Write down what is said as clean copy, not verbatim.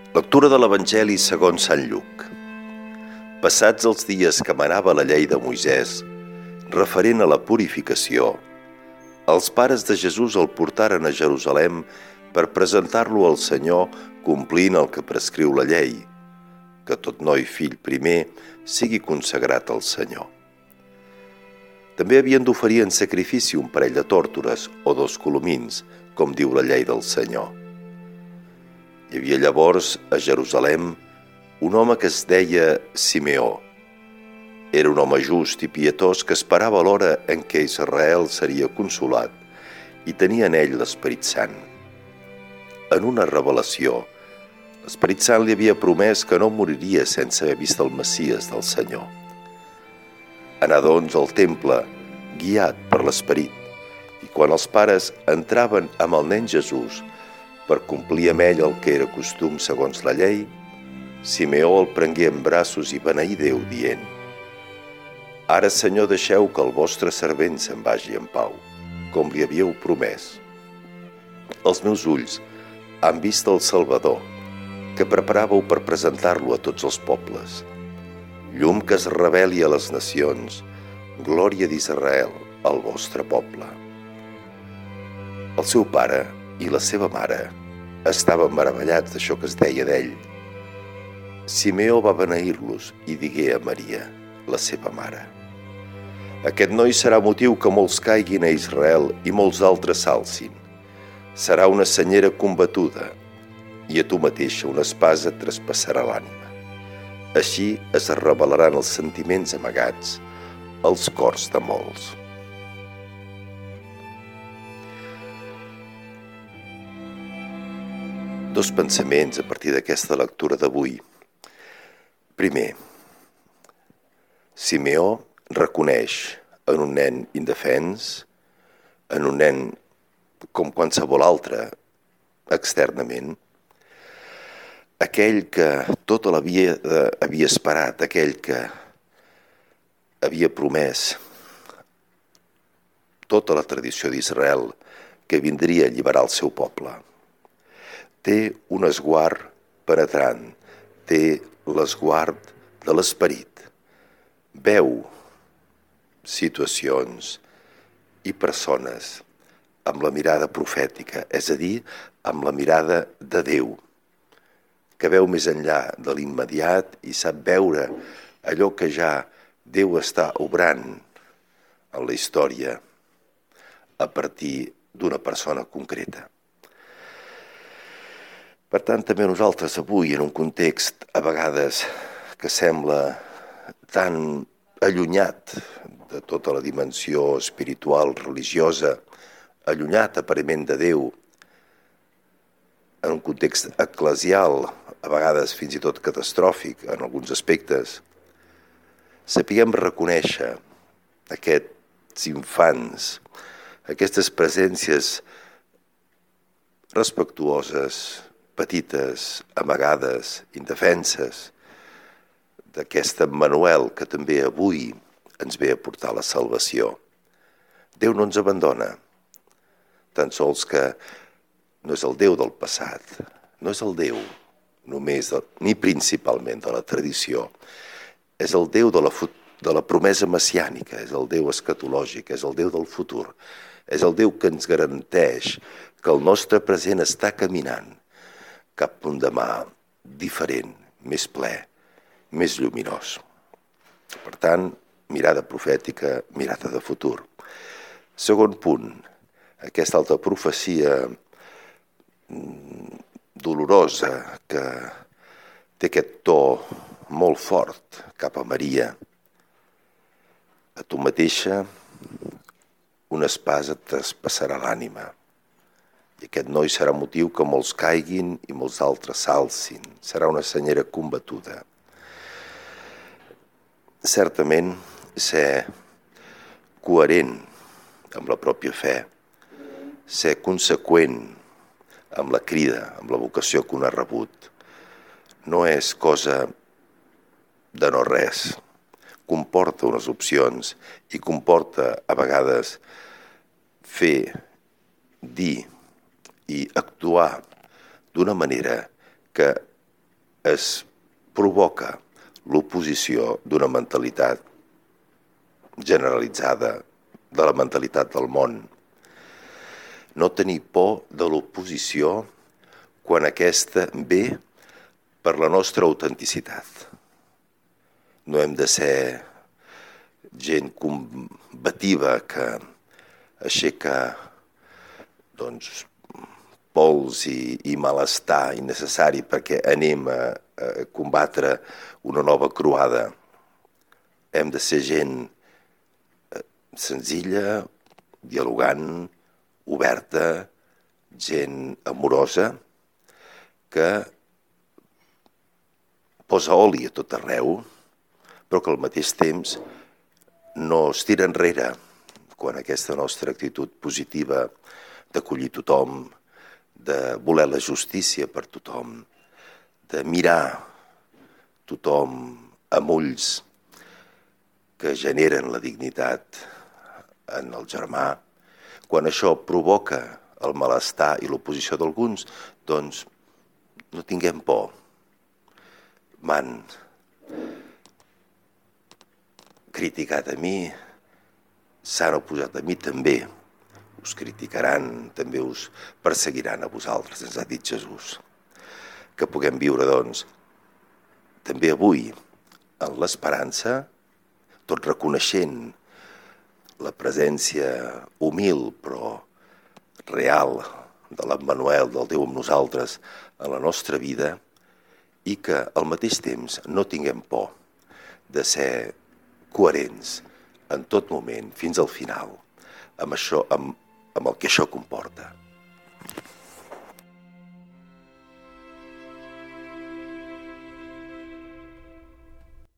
Lectura de l'Evangeli segons Sant Lluc. Passats els dies que manava la llei de Moisès, referent a la purificació, els pares de Jesús el portaren a Jerusalem per presentar-lo al Senyor complint el que prescriu la llei, que tot noi fill primer sigui consagrat al Senyor. També havien d'oferir en sacrifici un parell de tórtores o 2 colomins, com diu la llei del Senyor. Hi havia llavors a Jerusalem un home que es deia Simeó. Era un home just i pietós que esperava l'hora en què Israel seria consolat i tenia en ell l'Esperit Sant. En una revelació, l'Esperit Sant li havia promès que no moriria sense haver vist el Messies del Senyor. Anà doncs al temple, guiat per l'Esperit, i quan els pares entraven amb el nen Jesús per complir amb ell el que era costum segons la llei, Simeó el prengué en braços i beneí Déu, dient: «Ara, Senyor, deixeu que el vostre servent se'n vagi en pau, com li havíeu promès. Els meus ulls han vist el Salvador, que preparàveu per presentar-lo a tots els pobles. Llum que es reveli a les nacions, glòria d'Israel, el vostre poble». El seu pare i la seva mare estaven meravellats d'això que es deia d'ell. Simeó va beneir-los i digué a Maria, la seva mare: «Aquest noi serà motiu que molts caiguin a Israel i molts altres s'alcin. Serà una senyera combatuda, i a tu mateixa una espasa et traspassarà l'ànima. Així es revelaran els sentiments amagats, als cors de molts». Dos pensaments a partir d'aquesta lectura d'avui. Primer, Simeó reconeix en un nen indefens, en un nen com qualsevol altre externament, aquell que tota la vida havia esperat, aquell que havia promès tota la tradició d'Israel que vindria a alliberar el seu poble. Té un esguard penetrant, té l'esguard de l'Esperit. Veu situacions i persones amb la mirada profètica, és a dir, amb la mirada de Déu, que veu més enllà de l'immediat i sap veure allò que ja Déu està obrant en la història a partir d'una persona concreta. Per tant, també nosaltres avui, en un context a vegades que sembla tan allunyat de tota la dimensió espiritual, religiosa, allunyat aparentment de Déu, en un context eclesial, a vegades fins i tot catastròfic en alguns aspectes, sapiguem reconèixer aquests infants, aquestes presències respectuoses, petites, amagades, indefenses, d'aquest Emmanuel que també avui ens ve a portar la salvació. Déu no ens abandona, tan sols que no és el Déu del passat, no és el Déu només ni principalment de la tradició, és el Déu de la promesa messiànica, és el Déu escatològic, és el Déu del futur, és el Déu que ens garanteix que el nostre present està caminant cap a un demà diferent, més ple, més lluminós. Per tant, mirada profètica, mirada de futur. Segon punt, aquesta altra profecia dolorosa que té aquest to molt fort cap a Maria. A tu mateixa una espasa et traspassarà l'ànima. I aquest noi serà motiu que molts caiguin i molts altres s'alcin. Serà una senyera combatuda. Certament, ser coherent amb la pròpia fe, ser conseqüent amb la crida, amb la vocació que un ha rebut, no és cosa de no res. Comporta unes opcions i comporta a vegades fer, dir i actuar d'una manera que es provoca l'oposició d'una mentalitat generalitzada, de la mentalitat del món. No tenir por de l'oposició quan aquesta ve per la nostra autenticitat. No hem de ser gent combativa que aixeca pols i malestar innecessari perquè anem a combatre una nova croada. Hem de ser gent senzilla, dialogant, oberta, gent amorosa, que posa oli a tot arreu, però que al mateix temps no es tira enrere quan aquesta nostra actitud positiva d'acollir tothom, de voler la justícia per tothom, de mirar tothom amb ulls que generen la dignitat en el germà. Quan això provoca el malestar i l'oposició d'alguns, doncs no tinguem por. M'han criticat a mi, s'han oposat a mi també. Us criticaran, també us perseguiran a vosaltres, ens ha dit Jesús. Que puguem viure, doncs, també avui en l'esperança, tot reconeixent la presència humil però real de l'Emmanuel, del Déu amb nosaltres, en la nostra vida, i que al mateix temps no tinguem por de ser coherents en tot moment, fins al final, amb el que això comporta.